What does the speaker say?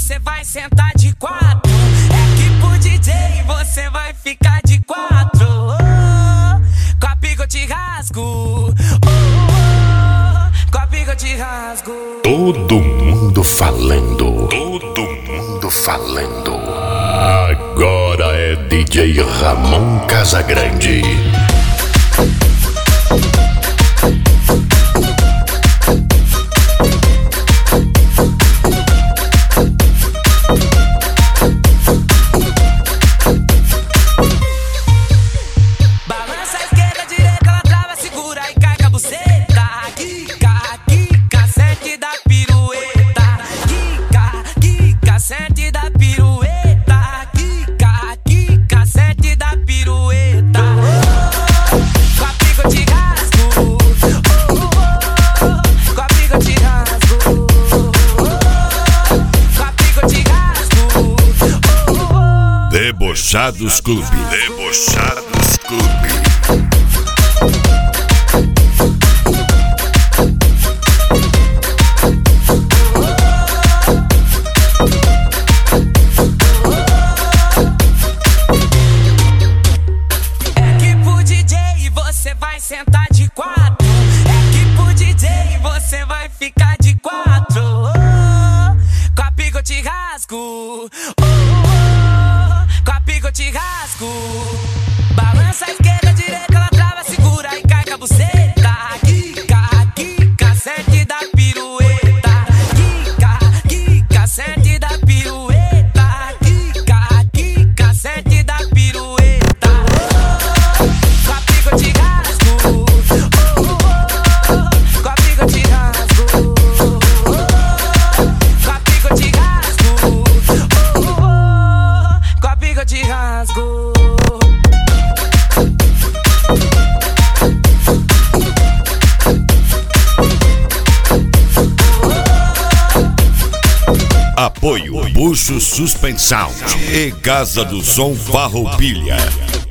você vai sentar de quatro. É que pro DJ você vai ficar de quatro. Com a pica eu te rasgo. Com a pica eu te rasgo. Todo mundo falando. Todo mundo falando. Agora é DJ Ramon Casagrande. Balança a esquerda, direita, ela trava, segura e cai com a buceta. Quica, quica, sente da pirueta. Quica, quica, sente da pirueta. Quica, quica, sente da pirueta. Com a pica eu te rasgo. Com a pica eu te rasgo. Com a pica eu te rasgo. Debochados Clube. Debochados Clube. É que pro DJ você vai sentar de quatro. É que pro DJ você vai ficar de quatro. Com a pica eu te rasgo. Com a pica eu te rasgo. Balança a esquerda, direita, ela trava, segura e cai com a buceta. Quica, quica, sente da pirueta. Quica, quica, sente da pirueta. Quica, quica, sente da pirueta. Com a pica eu te rasgo. Com a pica eu te rasgo. Com a pica eu te rasgo. Com a pica eu te rasgo. Apoio Bucho Suspensão e Casa do Som Farroupilha.